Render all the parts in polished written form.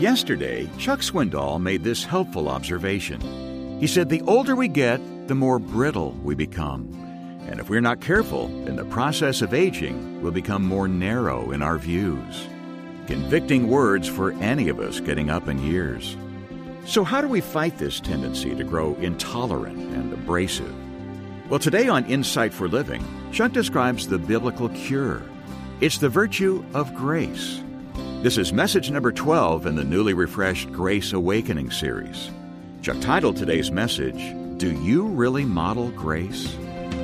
Yesterday, Chuck Swindoll made this helpful observation. He said, the older we get, the more brittle we become. And if we're not careful, in the process of aging, we'll become more narrow in our views. Convicting words for any of us getting up in years. So how do we fight this tendency to grow intolerant and abrasive? Well, today on Insight for Living, Chuck describes the biblical cure. It's the virtue of grace. This is message number 12 in the newly refreshed Grace Awakening series. Chuck titled today's message, Do You Really Model Grace?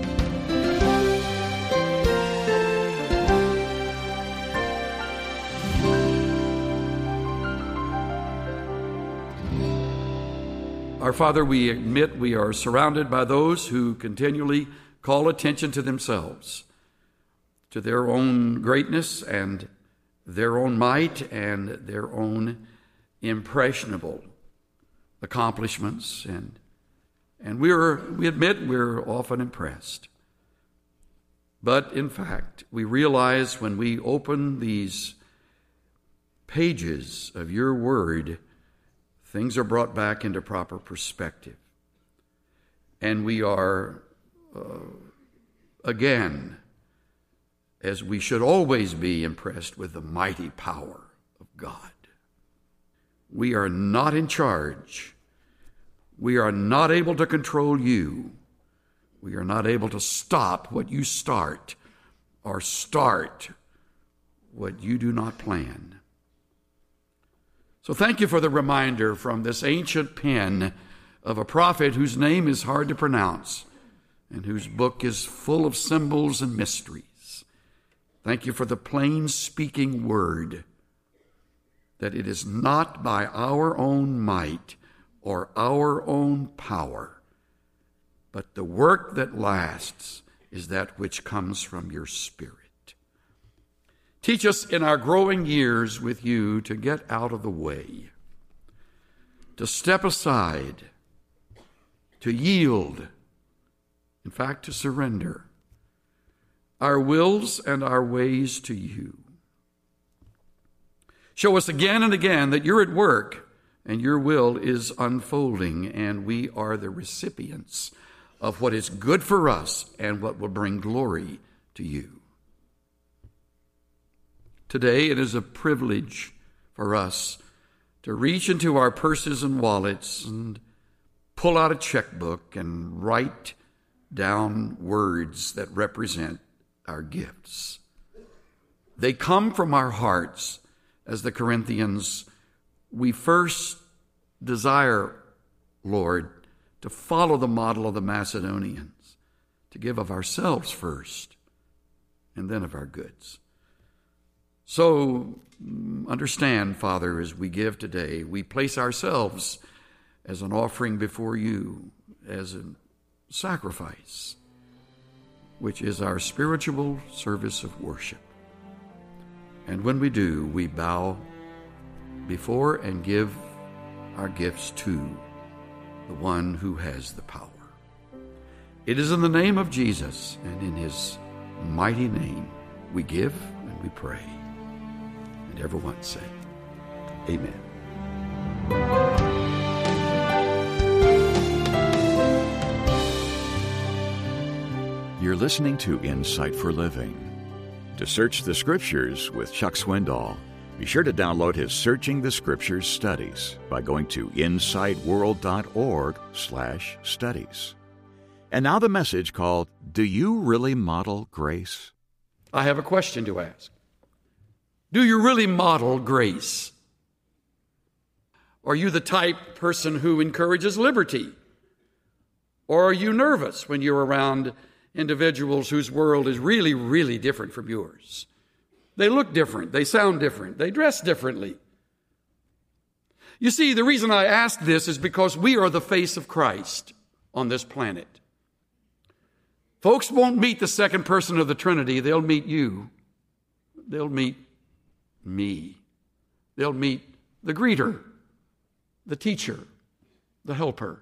Our Father, we admit we are surrounded by those who continually call attention to themselves, to their own greatness and their own might and their own impressionable accomplishments. And we admit we're often impressed. But in fact, we realize when we open these pages of your word, things are brought back into proper perspective. And we are, again, as we should always be, impressed with the mighty power of God. We are not in charge. We are not able to control you. We are not able to stop what you start or start what you do not plan. So thank you for the reminder from this ancient pen of a prophet whose name is hard to pronounce and whose book is full of symbols and mysteries. Thank you for the plain speaking word that it is not by our own might or our own power, but the work that lasts is that which comes from your Spirit. Teach us in our growing years with you to get out of the way, to step aside, to yield, in fact, to surrender our wills and our ways to you. Show us again and again that you're at work and your will is unfolding, and we are the recipients of what is good for us and what will bring glory to you. Today, it is a privilege for us to reach into our purses and wallets and pull out a checkbook and write down words that represent our gifts. They come from our hearts. As the Corinthians, we first desire, Lord, to follow the model of the Macedonians, to give of ourselves first and then of our goods. So understand, Father, as we give today, we place ourselves as an offering before you, as a sacrifice, which is our spiritual service of worship. And when we do, we bow before and give our gifts to the one who has the power. It is in the name of Jesus and in his mighty name we give and we pray. And everyone say, Amen. You're listening to Insight for Living. To search the Scriptures with Chuck Swindoll, be sure to download his Searching the Scriptures studies by going to insightworld.org/studies. And now the message called, Do You Really Model Grace? I have a question to ask. Do you really model grace? Are you the type person who encourages liberty? Or are you nervous when you're around individuals whose world is really, really different from yours? They look different, they sound different, they dress differently. You see, the reason I ask this is because we are the face of Christ on this planet. Folks won't meet the second person of the Trinity, they'll meet you. They'll meet me. They'll meet the greeter, the teacher, the helper.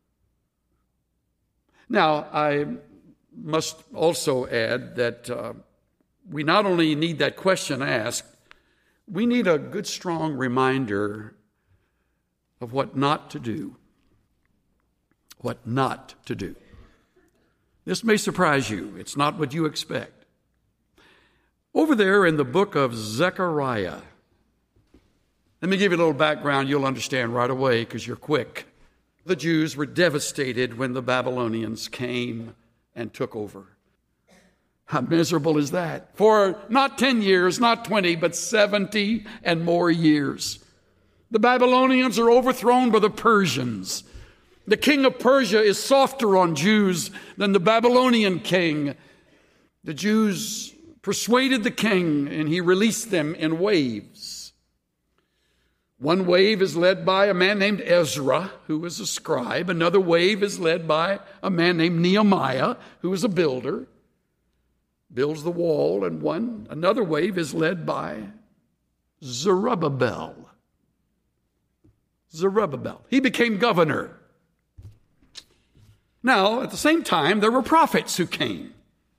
Now, I must also add that we not only need that question asked, we need a good, strong reminder of what not to do. What not to do. This may surprise you. It's not what you expect. Over there in the book of Zechariah, let me give you a little background. You'll understand right away because you're quick. The Jews were devastated when the Babylonians came and took over. How miserable is that? For not 10 years, not 20, but 70 and more years. The Babylonians are overthrown by the Persians. The king of Persia is softer on Jews than the Babylonian king. The Jews persuaded the king, and he released them in waves. One wave is led by a man named Ezra, who was a scribe. Another wave is led by a man named Nehemiah, who was a builder. Builds the wall, and another wave is led by Zerubbabel. Zerubbabel. He became governor. Now, at the same time, there were prophets who came.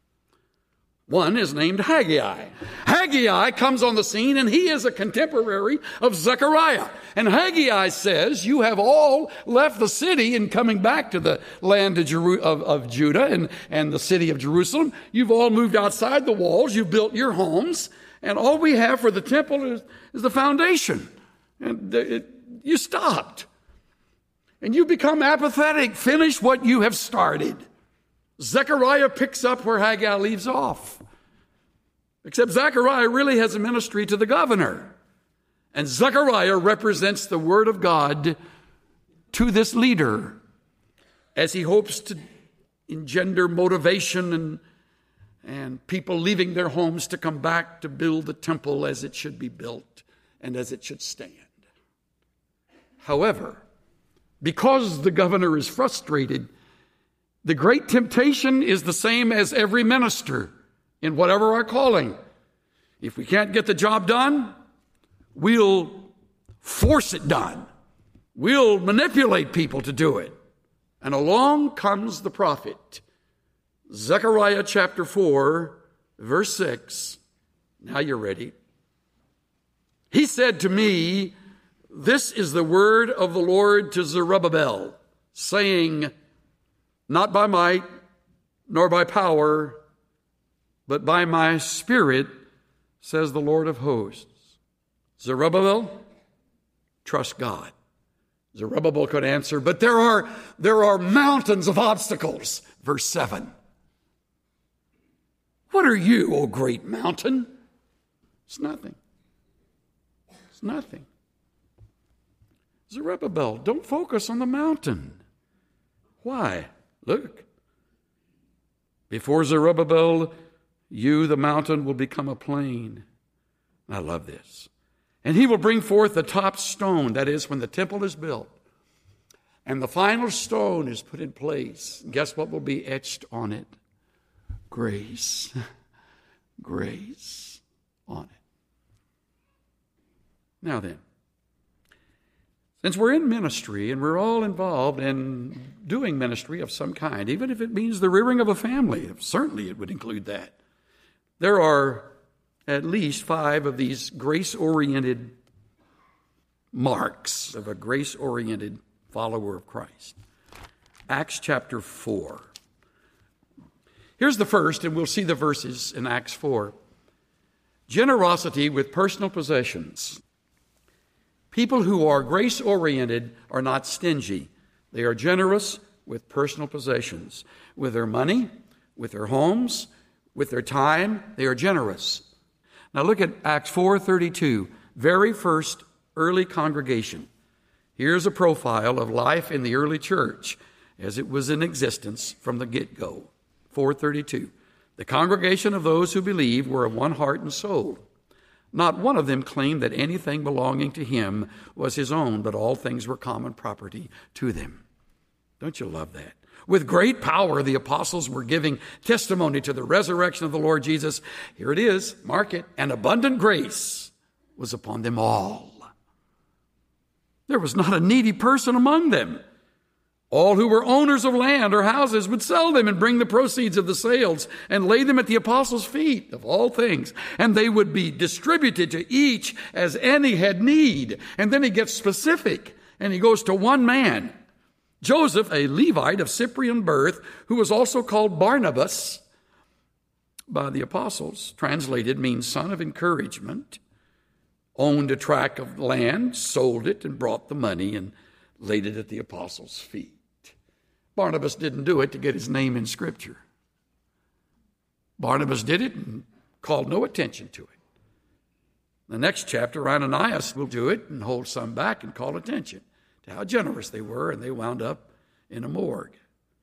One is named Haggai. Haggai comes on the scene, and he is a contemporary of Zechariah. And Haggai says, you have all left the city and coming back to the land of Judah and the city of Jerusalem. You've all moved outside the walls. You've built your homes. And all we have for the temple is the foundation. And you stopped. And you become apathetic. Finish what you have started. Zechariah picks up where Haggai leaves off. Except Zechariah really has a ministry to the governor. And Zechariah represents the word of God to this leader as he hopes to engender motivation and people leaving their homes to come back to build the temple as it should be built and as it should stand. However, because the governor is frustrated, the great temptation is the same as every minister in whatever our calling. If we can't get the job done, we'll force it done. We'll manipulate people to do it. And along comes the prophet. Zechariah chapter 4, verse 6. Now you're ready. He said to me, this is the word of the Lord to Zerubbabel, saying, not by might, nor by power, but by my Spirit, says the Lord of hosts. Zerubbabel, trust God. Zerubbabel could answer, but there are mountains of obstacles. Verse 7. What are you, O great mountain? It's nothing. It's nothing. Zerubbabel, don't focus on the mountain. Why? Look. Before Zerubbabel, you, the mountain, will become a plain. I love this. And he will bring forth the top stone, that is, when the temple is built, and the final stone is put in place. Guess what will be etched on it? Grace. Grace on it. Now then, since we're in ministry and we're all involved in doing ministry of some kind, even if it means the rearing of a family, certainly it would include that. There are at least 5 of these grace-oriented marks of a grace-oriented follower of Christ. Acts chapter 4. Here's the first, and we'll see the verses in Acts 4. Generosity with personal possessions. People who are grace-oriented are not stingy. They are generous with personal possessions. With their money, with their homes, with their time, they are generous. Now look at Acts 4:32, very first early congregation. Here's a profile of life in the early church as it was in existence from the get-go. 4:32. The congregation of those who believed were of one heart and soul. Not one of them claimed that anything belonging to him was his own, but all things were common property to them. Don't you love that? With great power, the apostles were giving testimony to the resurrection of the Lord Jesus. Here it is, mark it, and abundant grace was upon them all. There was not a needy person among them. All who were owners of land or houses would sell them and bring the proceeds of the sales and lay them at the apostles' feet of all things. And they would be distributed to each as any had need. And then he gets specific. And he goes to one man, Joseph, a Levite of Cyprian birth, who was also called Barnabas by the apostles. Translated means son of encouragement. Owned a tract of land, sold it, and brought the money and laid it at the apostles' feet. Barnabas didn't do it to get his name in Scripture. Barnabas did it and called no attention to it. The next chapter, Ananias will do it and hold some back and call attention to how generous they were, and they wound up in a morgue.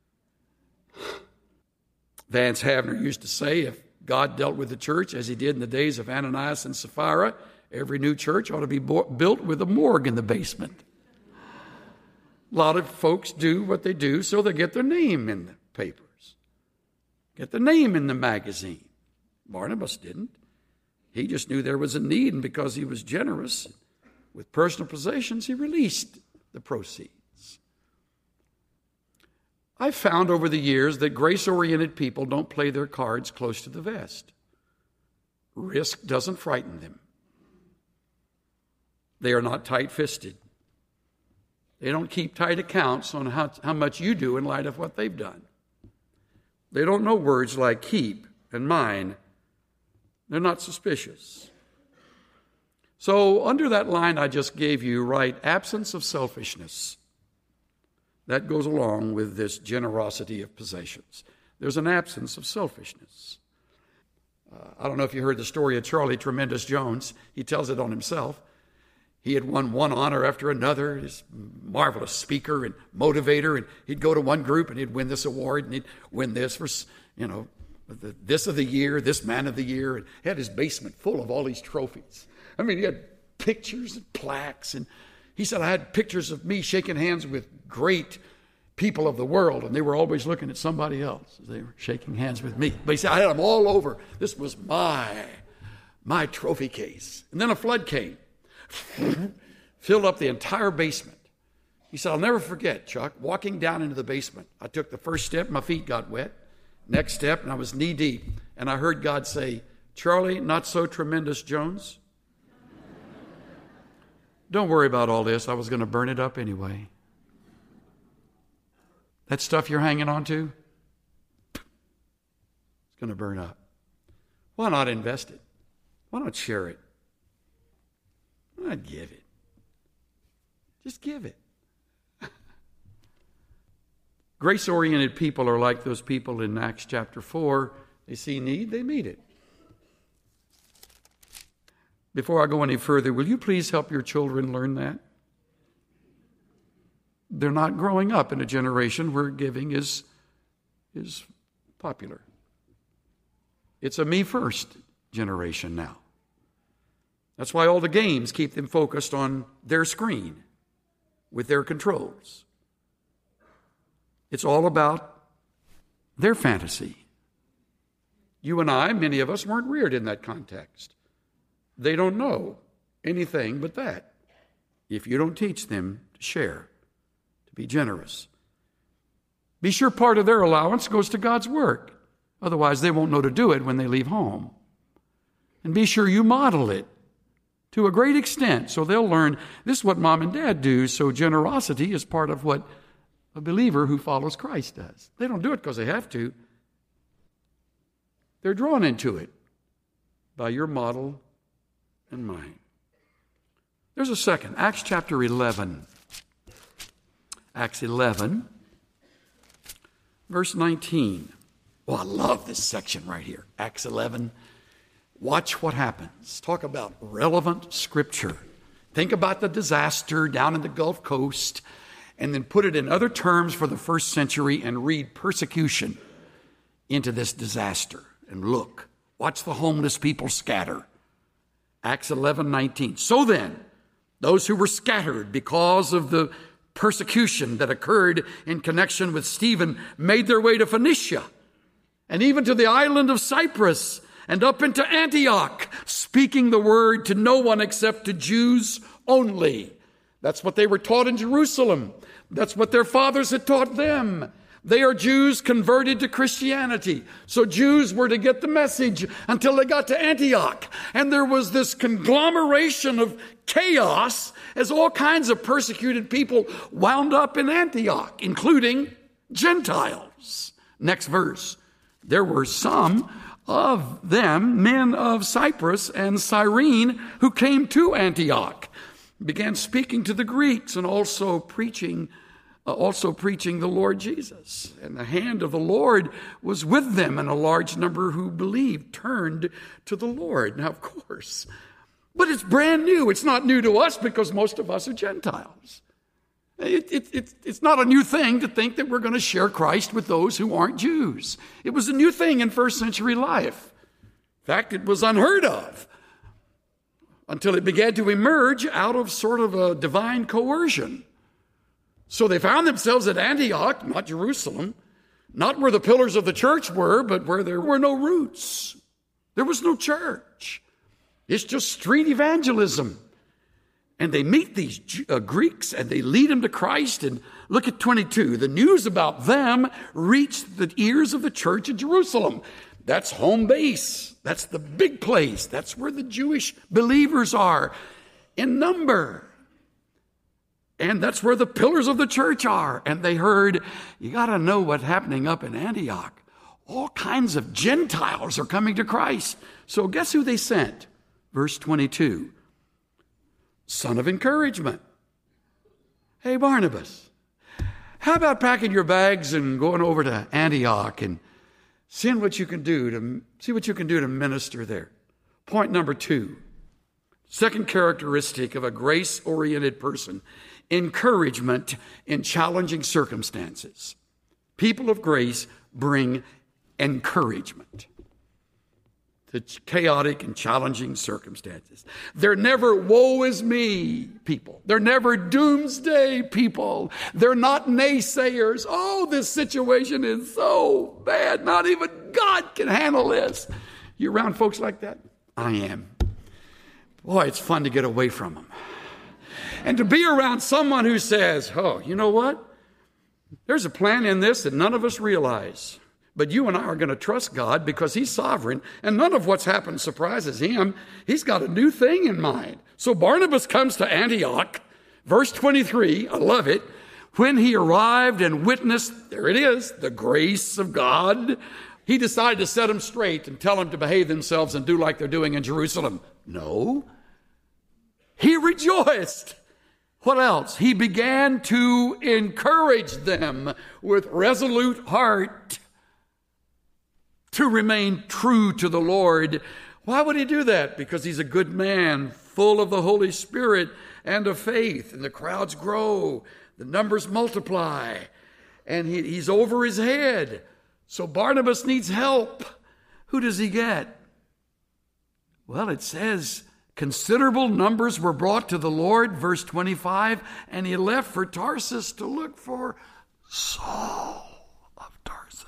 Vance Havner used to say, if God dealt with the church as he did in the days of Ananias and Sapphira, every new church ought to be built with a morgue in the basement. A lot of folks do what they do so they get their name in the papers, get their name in the magazine. Barnabas didn't. He just knew there was a need, and because he was generous with personal possessions, he released the proceeds. I've found over the years that grace-oriented people don't play their cards close to the vest. Risk doesn't frighten them. They are not tight-fisted. They don't keep tight accounts on how much you do in light of what they've done. They don't know words like keep and mine. They're not suspicious. So under that line I just gave you, write absence of selfishness. That goes along with this generosity of possessions. There's an absence of selfishness. I don't know if you heard the story of Charlie Tremendous Jones. He tells it on himself. He had won one honor after another. He's a marvelous speaker and motivator. And he'd go to one group and he'd win this award and he'd win this for, this of the year, this man of the year. And he had his basement full of all these trophies. I mean, he had pictures and plaques. And he said, I had pictures of me shaking hands with great people of the world. And they were always looking at somebody else as they were shaking hands with me. But he said, I had them all over. This was my trophy case. And then a flood came. Filled up the entire basement. He said, I'll never forget, Chuck, walking down into the basement. I took the first step, my feet got wet. Next step, and I was knee deep. And I heard God say, Charlie, not so tremendous, Jones. Don't worry about all this. I was going to burn it up anyway. That stuff you're hanging on to, it's going to burn up. Why not invest it? Why not share it? Why not give it? Just give it. Grace-oriented people are like those people in Acts chapter 4. They see need, they meet it. Before I go any further, will you please help your children learn that? They're not growing up in a generation where giving is popular. It's a me-first generation now. That's why all the games keep them focused on their screen with their controls. It's all about their fantasy. You and I, many of us, weren't reared in that context. They don't know anything but that. If you don't teach them to share, to be generous. Be sure part of their allowance goes to God's work. Otherwise, they won't know to do it when they leave home. And be sure you model it to a great extent so they'll learn this is what mom and dad do, so generosity is part of what a believer who follows Christ does. They don't do it because they have to. They're drawn into it by your model and mine. There's a second. Acts chapter 11. Acts 11, verse 19. Oh, I love this section right here. Acts 11. Watch what happens. Talk about relevant scripture. Think about the disaster down in the Gulf Coast and then put it in other terms for the first century and read persecution into this disaster. And look, watch the homeless people scatter. Acts 11:19. So then, those who were scattered because of the persecution that occurred in connection with Stephen made their way to Phoenicia and even to the island of Cyprus and up into Antioch, speaking the word to no one except to Jews only. That's what they were taught in Jerusalem. That's what their fathers had taught them. They are Jews converted to Christianity. So Jews were to get the message until they got to Antioch. And there was this conglomeration of chaos as all kinds of persecuted people wound up in Antioch, including Gentiles. Next verse. There were some of them, men of Cyprus and Cyrene, who came to Antioch, began speaking to the Greeks and also preaching the Lord Jesus. And the hand of the Lord was with them, and a large number who believed turned to the Lord. Now, of course, but it's brand new. It's not new to us because most of us are Gentiles. It's not a new thing to think that we're going to share Christ with those who aren't Jews. It was a new thing in first century life. In fact, it was unheard of until it began to emerge out of sort of a divine coercion. So they found themselves at Antioch, not Jerusalem, not where the pillars of the church were, but where there were no roots. There was no church. It's just street evangelism. And they meet these Greeks and they lead them to Christ. And look at 22. The news about them reached the ears of the church in Jerusalem. That's home base. That's the big place. That's where the Jewish believers are in number. And that's where the pillars of the church are. And they heard, you got to know what's happening up in Antioch. All kinds of Gentiles are coming to Christ. So guess who they sent? Verse 22. Son of encouragement. Hey, Barnabas, how about packing your bags and going over to Antioch and see what you can do to minister there? Point number 2. Second characteristic of a grace-oriented person: encouragement in challenging circumstances. People of grace bring encouragement to chaotic and challenging circumstances. They're never woe is me people. They're never doomsday people. They're not naysayers. Oh, this situation is so bad. Not even God can handle this. You around folks like that? I am. Boy, it's fun to get away from them. And to be around someone who says, oh, you know what? There's a plan in this that none of us realize. But you and I are going to trust God because He's sovereign, and none of what's happened surprises Him. He's got a new thing in mind. So Barnabas comes to Antioch. Verse 23, I love it. When he arrived and witnessed, there it is, the grace of God, he decided to set them straight and tell them to behave themselves and do like they're doing in Jerusalem. No. He rejoiced. What else? He began to encourage them with resolute heart to remain true to the Lord. Why would he do that? Because he's a good man, full of the Holy Spirit and of faith. And the crowds grow, the numbers multiply, and he's over his head. So Barnabas needs help. Who does he get? Well, it says considerable numbers were brought to the Lord, verse 25, and he left for Tarsus to look for Saul of Tarsus.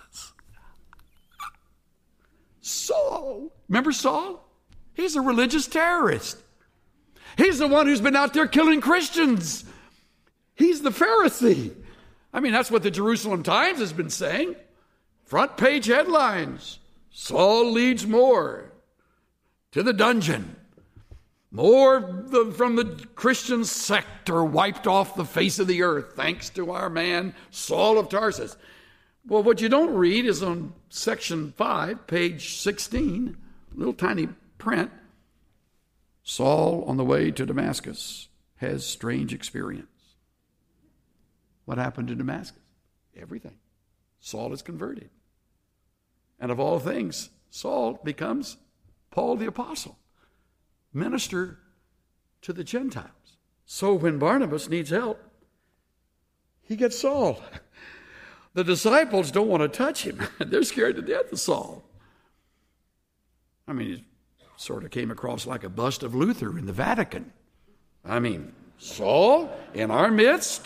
Saul. Remember Saul? He's a religious terrorist. He's the one who's been out there killing Christians. He's the Pharisee. I mean, that's what the Jerusalem Times has been saying. Front page headlines. Saul leads more to the dungeon. More from the Christian sect are wiped off the face of the earth thanks to our man Saul of Tarsus. Well, what you don't read is on section 5, page 16, little tiny print. Saul on the way to Damascus has strange experience. What happened to Damascus? Everything. Saul is converted. And of all things, Saul becomes Paul the Apostle, minister to the Gentiles. So when Barnabas needs help, he gets Saul. The disciples don't want to touch him. They're scared to death of Saul. I mean, he sort of came across like a bust of Luther in the Vatican. I mean, Saul in our midst?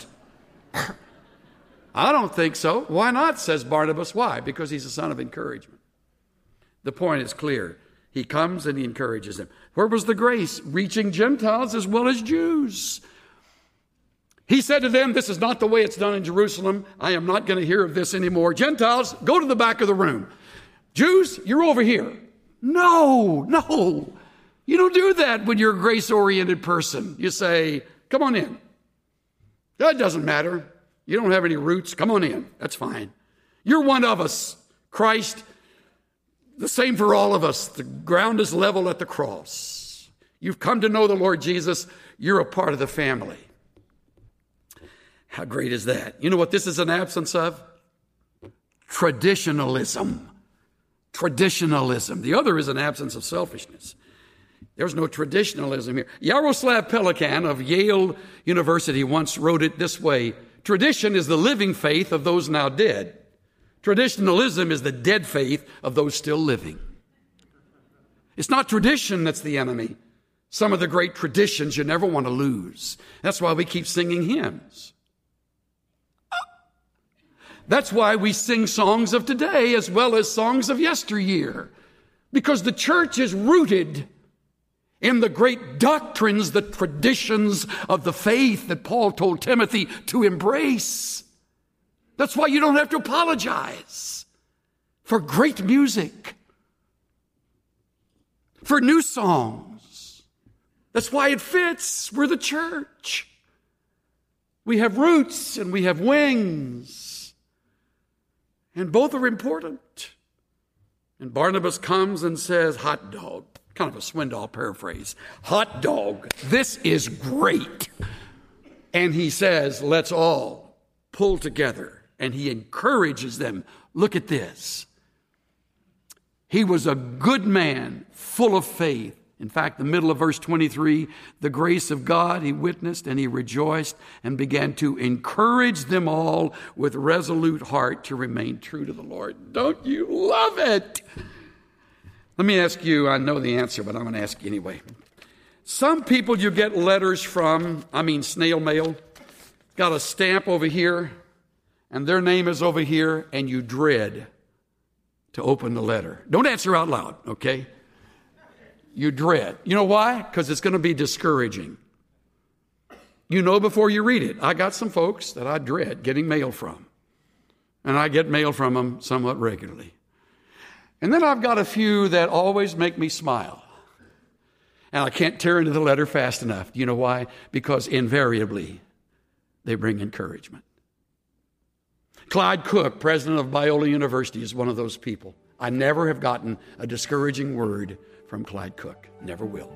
I don't think so. Why not, says Barnabas. Why? Because he's a son of encouragement. The point is clear. He comes and he encourages them. Where was the grace? Reaching Gentiles as well as Jews. He said to them, this is not the way it's done in Jerusalem. I am not going to hear of this anymore. Gentiles, go to the back of the room. Jews, you're over here. No. You don't do that when you're a grace-oriented person. You say, come on in. That doesn't matter. You don't have any roots. Come on in. That's fine. You're one of us. Christ, the same for all of us. The ground is level at the cross. You've come to know the Lord Jesus. You're a part of the family. How great is that? You know what this is an absence of? Traditionalism. Traditionalism. The other is an absence of selfishness. There's no traditionalism here. Yaroslav Pelikan of Yale University once wrote it this way: tradition is the living faith of those now dead. Traditionalism is the dead faith of those still living. It's not tradition that's the enemy. Some of the great traditions you never want to lose. That's why we keep singing hymns. That's why we sing songs of today as well as songs of yesteryear. Because the church is rooted in the great doctrines, the traditions of the faith that Paul told Timothy to embrace. That's why you don't have to apologize for great music, for new songs. That's why it fits. We're the church. We have roots and we have wings. And both are important. And Barnabas comes and says, hot dog, kind of a Swindoll paraphrase. Hot dog, this is great. And he says, let's all pull together. And he encourages them. Look at this. He was a good man, full of faith. In fact, the middle of verse 23, the grace of God he witnessed and he rejoiced and began to encourage them all with resolute heart to remain true to the Lord. Don't you love it? Let me ask you, I know the answer, but I'm going to ask you anyway. Some people you get letters from, snail mail, got a stamp over here and their name is over here and you dread to open the letter. Don't answer out loud, okay? You dread. You know why? Because it's going to be discouraging. You know before you read it. I got some folks that I dread getting mail from. And I get mail from them somewhat regularly. And then I've got a few that always make me smile. And I can't tear into the letter fast enough. You know why? Because invariably they bring encouragement. Clyde Cook, president of Biola University, is one of those people. I never have gotten a discouraging word from Clyde Cook. Never will.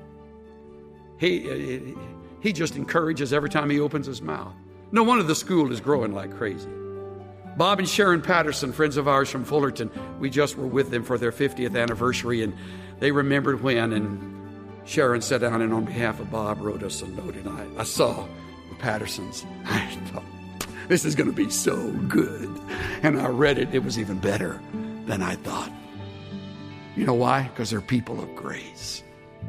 He just encourages every time he opens his mouth. No wonder the school is growing like crazy. Bob and Sharon Patterson, friends of ours from Fullerton, we just were with them for their 50th anniversary, and they remembered when, and Sharon sat down and on behalf of Bob wrote us a note, and I saw the Pattersons. I thought, this is going to be so good. And I read it. It was even better than I thought. You know why? Because they're people of grace.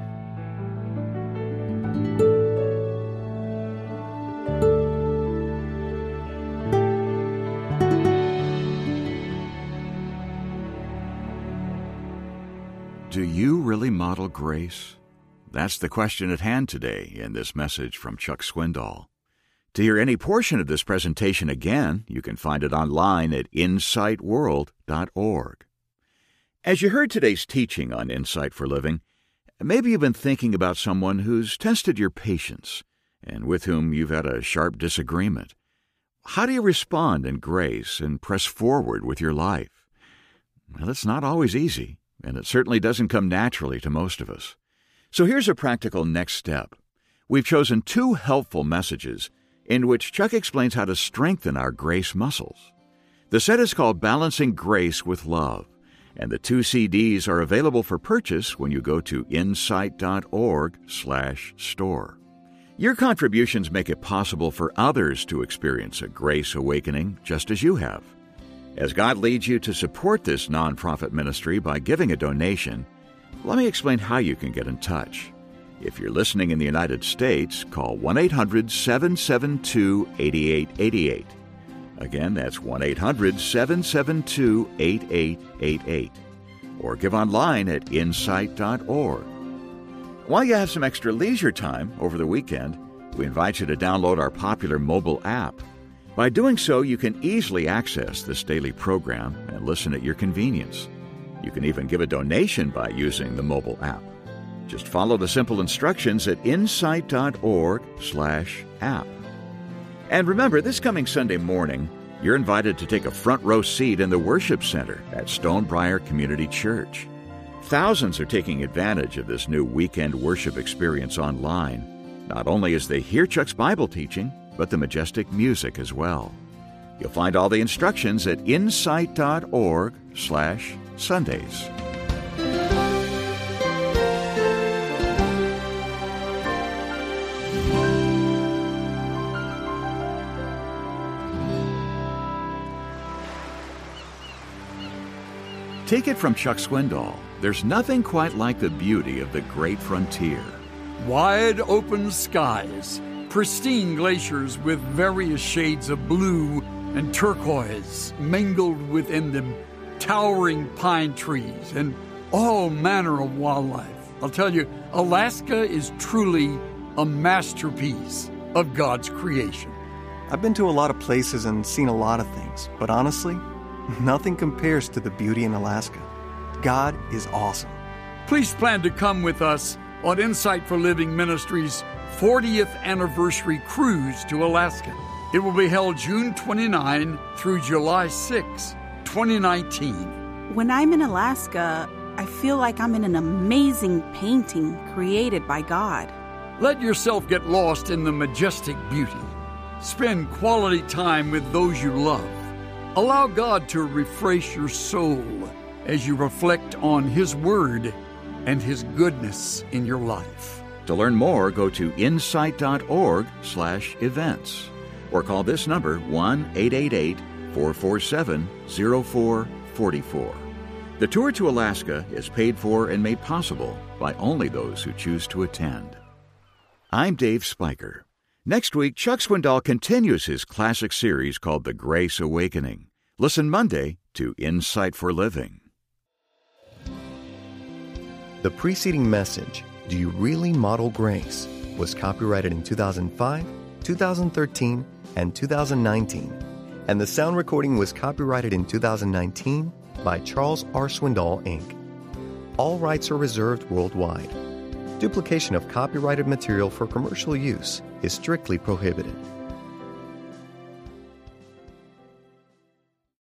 Do you really model grace? That's the question at hand today in this message from Chuck Swindoll. To hear any portion of this presentation again, you can find it online at insightworld.org. As you heard today's teaching on Insight for Living, maybe you've been thinking about someone who's tested your patience and with whom you've had a sharp disagreement. How do you respond in grace and press forward with your life? Well, it's not always easy, and it certainly doesn't come naturally to most of us. So here's a practical next step. We've chosen 2 helpful messages in which Chuck explains how to strengthen our grace muscles. The set is called Balancing Grace with Love, and the 2 CDs are available for purchase when you go to insight.org/store. Your contributions make it possible for others to experience a grace awakening just as you have. As God leads you to support this nonprofit ministry by giving a donation, let me explain how you can get in touch. If you're listening in the United States, call 1-800-772-8888. Again, that's 1-800-772-8888. Or give online at insight.org. While you have some extra leisure time over the weekend, We invite you to download our popular mobile app. By doing so, you can easily access this daily program and listen at your convenience. You can even give a donation by using the mobile app. Just follow the simple instructions at insight.org/app. And remember, this coming Sunday morning, you're invited to take a front row seat in the worship center at Stonebriar Community Church. Thousands are taking advantage of this new weekend worship experience online, not only as they hear Chuck's Bible teaching, but the majestic music as well. You'll find all the instructions at insight.org/Sundays. Take it from Chuck Swindoll, there's nothing quite like the beauty of the great frontier. Wide open skies, pristine glaciers with various shades of blue and turquoise mingled within them, towering pine trees, and all manner of wildlife. I'll tell you, Alaska is truly a masterpiece of God's creation. I've been to a lot of places and seen a lot of things, but honestly, nothing compares to the beauty in Alaska. God is awesome. Please plan to come with us on Insight for Living Ministries' 40th anniversary cruise to Alaska. It will be held June 29 through July 6, 2019. When I'm in Alaska, I feel like I'm in an amazing painting created by God. Let yourself get lost in the majestic beauty. Spend quality time with those you love. Allow God to refresh your soul as you reflect on His Word and His goodness in your life. To learn more, go to insight.org/events or call this number 1-888-447-0444. The tour to Alaska is paid for and made possible by only those who choose to attend. I'm Dave Spiker. Next week, Chuck Swindoll continues his classic series called The Grace Awakening. Listen Monday to Insight for Living. The preceding message, Do You Really Model Grace?, was copyrighted in 2005, 2013, and 2019, and the sound recording was copyrighted in 2019 by Charles R. Swindoll, Inc. All rights are reserved worldwide. Duplication of copyrighted material for commercial use is strictly prohibited.